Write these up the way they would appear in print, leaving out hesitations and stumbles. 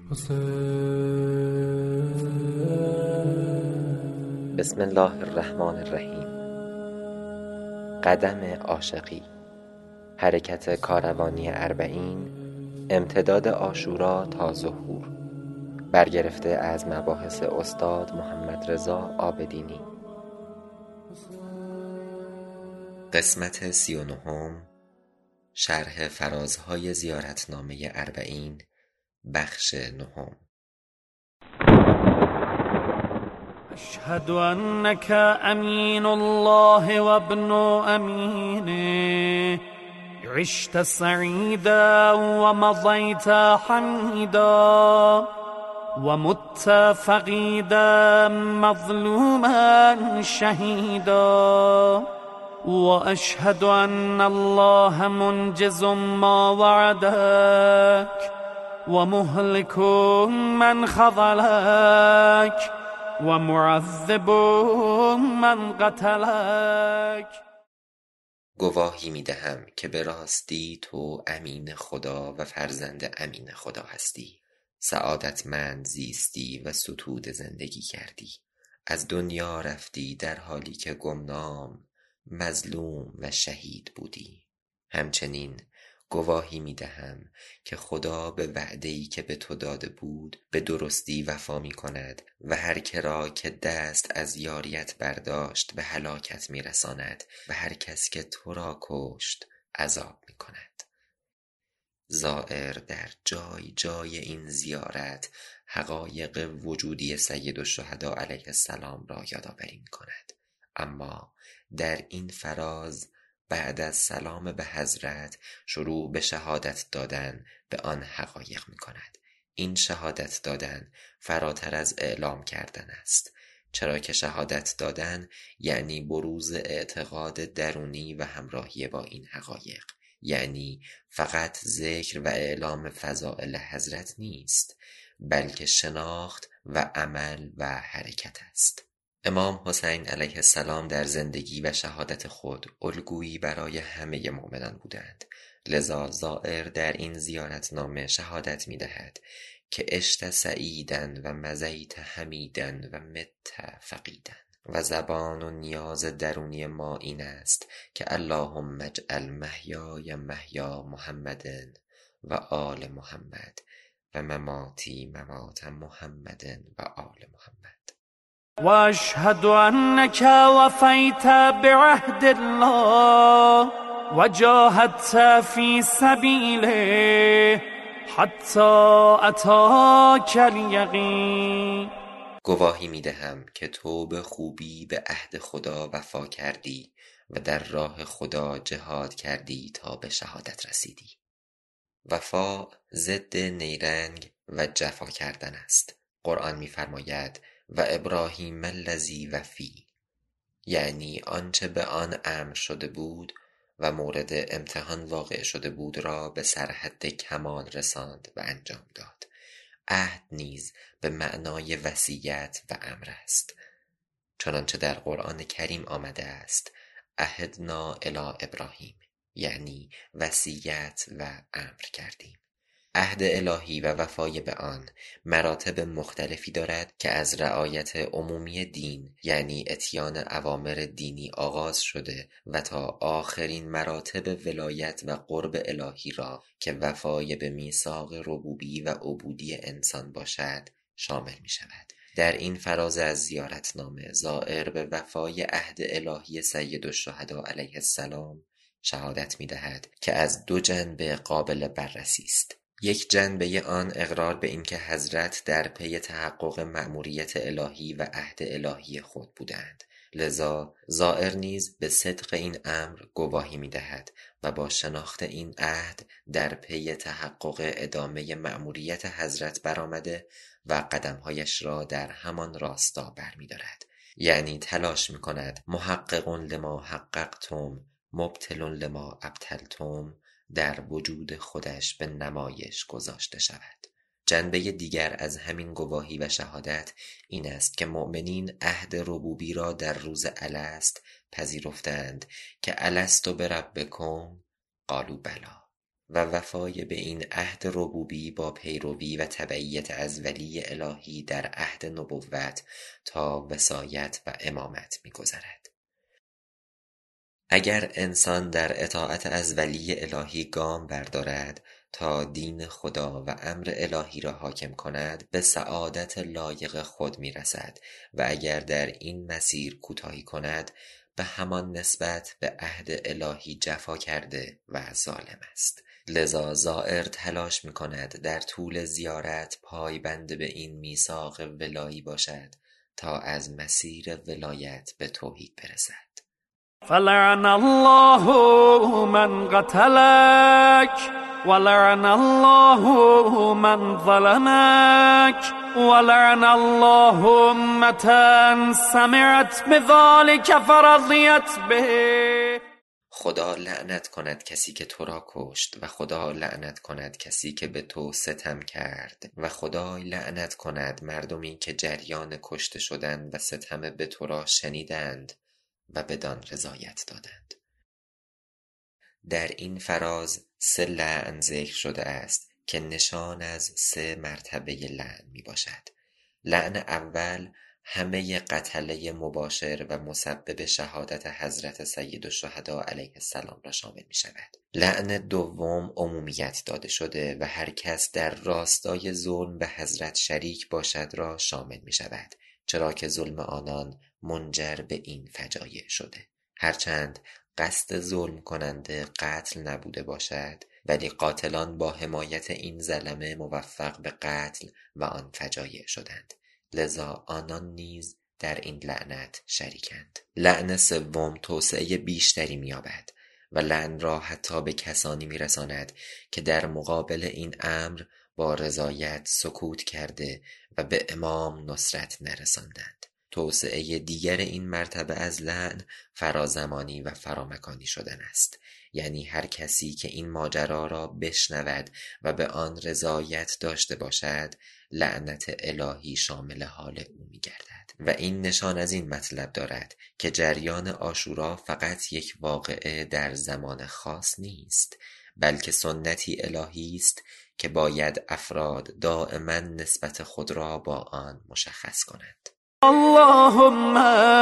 بسم الله الرحمن الرحیم. قدم عاشقی، حرکت کاروانی اربعین، امتداد عاشورا تا ظهور، برگرفته از مباحث استاد محمد رضا عابدینی. قسمت 39، شرح فرازهای زیارتنامه اربعین، بخش 9. اشهد انک امین الله و ابن امینه، عشت سعیدا و مضیت حمیدا و مت فقیدا مظلوما شهیدا و اشهد ان الله منجز ما وعدک و مهلك من خذلک و معذب من قتلک. گواهی می دهم که به راستی تو امین خدا و فرزند امین خدا هستی. سعادتمند زیستی و ستود زندگی کردی. از دنیا رفتی در حالی که گمنام، مظلوم و شهید بودی. همچنین گواهی می دهم که خدا به وعده‌ای که به تو داده بود به درستی وفا می کند و هر که را که دست از یاریت برداشت به هلاکت می رساند و هر کس که تو را کشت عذاب می کند. زائر در جای جای این زیارت حقایق وجودی سید الشهدا علیه السلام را یادآوری می کند. اما در این فراز بعد از سلام به حضرت شروع به شهادت دادن به آن حقایق می کند. این شهادت دادن فراتر از اعلام کردن است، چرا که شهادت دادن یعنی بروز اعتقاد درونی و همراهی با این حقایق، یعنی فقط ذکر و اعلام فضائل حضرت نیست، بلکه شناخت و عمل و حرکت است. امام حسین علیه السلام در زندگی و شهادت خود الگویی برای همه مؤمنان بودند. لذا زائر در این زیارتنامه شهادت می دهد که عشت سعیدن و مزیت حمیدن و مت فقیدن و زبان و نیاز درونی ما این است که اللهم اجعل محیای محیا محمد و آل محمد و مماتی ممات محمد و آل محمد. و اشهد انک وفیت بعهد الله و جاهدت فی سبیله حتی اتاک الیقین. گواهی می دهم که تو به خوبی به عهد خدا وفا کردی و در راه خدا جهاد کردی تا به شهادت رسیدی. وفا ضد نیرنگ و جفا کردن است. قرآن می فرماید و ابراهیم الذی وفی، یعنی آنچه به آن امر شده بود و مورد امتحان واقع شده بود را به سرحد کمال رساند و انجام داد. عهد نیز به معنای وصیت و امر است، چنانچه در قرآن کریم آمده است عهدنا الی ابراهیم، یعنی وصیت و امر کردیم. عهد الهی و وفای به آن مراتب مختلفی دارد که از رعایت عمومی دین یعنی اتیان اوامر دینی آغاز شده و تا آخرین مراتب ولایت و قرب الهی را که وفای به میثاق ربوبی و عبودی انسان باشد شامل می شود. در این فراز از زیارتنامه زائر به وفای عهد الهی سید الشهدا علیه السلام شهادت می دهد که از دو جنبه قابل بررسی است. یک جنبه آن اقرار به این که حضرت در پی تحقق مأموریت الهی و عهد الهی خود بودند. لذا زائر نیز به صدق این امر گواهی می دهد و با شناخت این عهد در پی تحقق ادامه مأموریت حضرت برآمده و قدمهایش را در همان راستا برمی دارد. یعنی تلاش می کند محقق لما حققتم مبطل لما ابطلتم در وجود خودش به نمایش گذاشته شود. جنبه دیگر از همین گواهی و شهادت این است که مؤمنین عهد ربوبی را در روز الست پذیرفتند که الست بربکم قالوا بلی، و وفای به این عهد ربوبی با پیروی و تبعیت از ولی الهی در عهد نبوت تا وصایت و امامت می‌گذرد. اگر انسان در اطاعت از ولی الهی گام بردارد تا دین خدا و امر الهی را حاکم کند، به سعادت لایق خود می‌رسد و اگر در این مسیر کوتاهی کند، به همان نسبت به عهد الهی جفا کرده و ظالم است. لذا زائر تلاش می‌کند در طول زیارت پایبند به این میثاق ولایی باشد تا از مسیر ولایت به توحید برسد. فلعن الله من قتلك ولعن الله من ظلمك ولعن الله أمة سمعت بذلك فرضيت به. خدا لعنت کند کسی که تو را کشت و خدا لعنت کند کسی که به تو ستم کرد و خدای لعنت کند مردمی که جریان کشته شدن و ستم به تو را شنیدند و بدان رضایت دادند. در این فراز 3 لعن ذکر شده است که نشان از 3 مرتبه لعن می باشد. لعن اول همه قتله مباشر و مسبب شهادت حضرت سید الشهدا علیه السلام را شامل می شود. لعن دوم عمومیت داده شده و هر کس در راستای ظلم به حضرت شریک باشد را شامل می شود، چرا که ظلم آنان منجر به این فجایع شده. هرچند قصد ظلم کننده قتل نبوده باشد، ولی قاتلان با حمایت این ظلمه موفق به قتل و آن فجایع شدند، لذا آنان نیز در این لعنت شریکند. لعن سوم توسعه بیشتری می‌یابد و لعن را حتی به کسانی می‌رساند که در مقابل این امر با رضایت سکوت کرده و به امام نصرت نرساندند. توسعه دیگر این مرتبه از لعن فرازمانی و فرامکانی شدن است، یعنی هر کسی که این ماجرا را بشنود و به آن رضایت داشته باشد، لعنت الهی شامل حال او می گردد. و این نشان از این مطلب دارد که جریان عاشورا فقط یک واقعه در زمان خاص نیست، بلکه سنتی الهی است که باید افراد دائما نسبت خود را با آن مشخص کنند. اللهم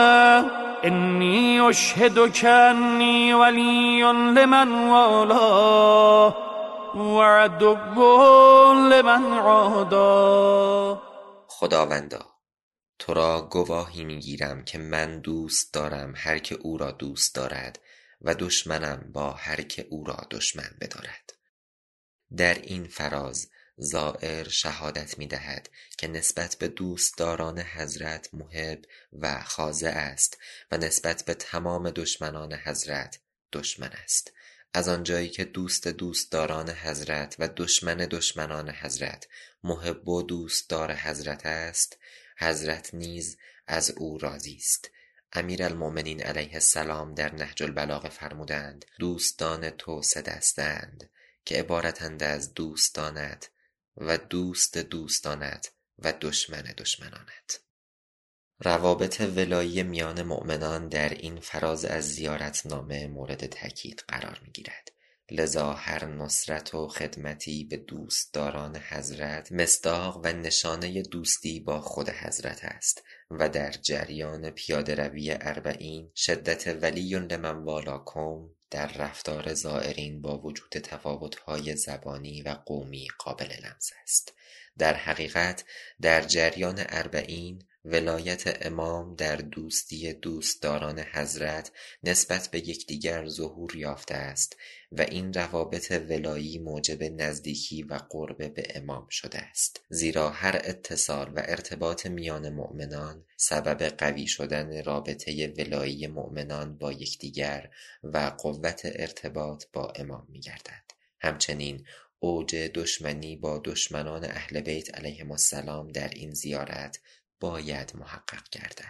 إني أشهدك أني ولي لمن والاه وعدو لمن عاداه. خداوندا، تو را گواهی میگیرم که من دوست دارم هر که او را دوست دارد و دشمنم با هر که او را دشمن بدارد. در این فراز زائر شهادت می دهد که نسبت به دوستداران حضرت محب و خاضع است و نسبت به تمام دشمنان حضرت دشمن است. از آنجایی که دوستداران حضرت و دشمنان حضرت محب و دوستدار حضرت است، حضرت نیز از او راضی است. امیرالمؤمنین علیه السلام در نهج البلاغه فرمودند: دوستان تو 3 دستند که عبارتند از دوستانت و دوست دوستانت و دشمن دشمنانت. روابط ولایی میان مؤمنان در این فراز از زیارتنامه مورد تأکید قرار می‌گیرد. لذا هر نصرت و خدمتی به دوستداران حضرت مصداق و نشانه دوستی با خود حضرت است و در جریان پیاده روی 40 شدت ولی لمن والاکم در رفتار زائرین با وجود تفاوت‌های زبانی و قومی قابل لمس است. در حقیقت در جریان 40 ولایت امام در دوستی دوستداران حضرت نسبت به یکدیگر ظهور یافته است و این روابط ولایی موجب نزدیکی و قرب به امام شده است، زیرا هر اتصال و ارتباط میان مؤمنان سبب قوی شدن رابطه ولایی مؤمنان با یکدیگر و قوت ارتباط با امام می‌گردد. همچنین اوج دشمنی با دشمنان اهل بیت علیهم السلام در این زیارت باید محقق گردد،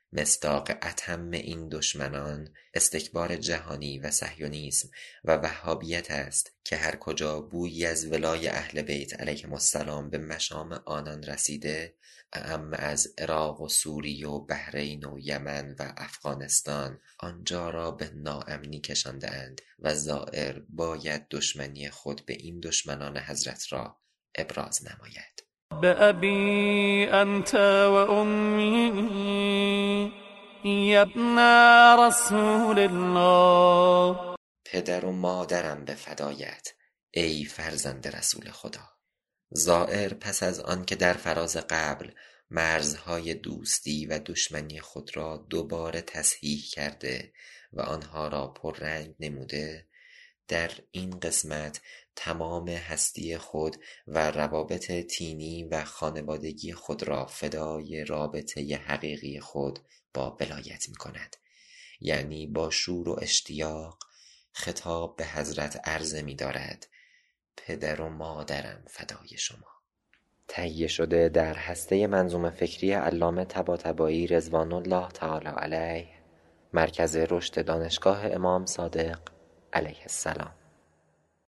مصداق اتم این دشمنان استکبار جهانی و صهیونیسم و وهابیت است که هر کجا بویی از ولای اهل بیت علیهم السلام به مشام آنان رسیده، اعم از عراق و سوریه و بحرین و یمن و افغانستان، آنجا را به ناامنی کشانده‌اند و زائر باید دشمنی خود به این دشمنان حضرت را ابراز نماید. بأبي أنت وأمي يا ابن رسول الله. پدر و مادرم به فدایت ای فرزند رسول خدا. زائر پس از آن که در فراز قبل مرزهای دوستی و دشمنی خود را دوباره تصحیح کرده و آنها را پررنگ نموده، در این قسمت تمام هستی خود و روابط تینی و خانوادگی خود را فدای رابطه حقیقی خود با ولایت می کند. یعنی با شور و اشتیاق خطاب به حضرت عرضه می دارد: پدر و مادرم فدای شما. تهیه شده در هسته منظومه فکری علامه طباطبایی رضوان الله تعالی علیه، مرکز رشد دانشگاه امام صادق علیه السلام.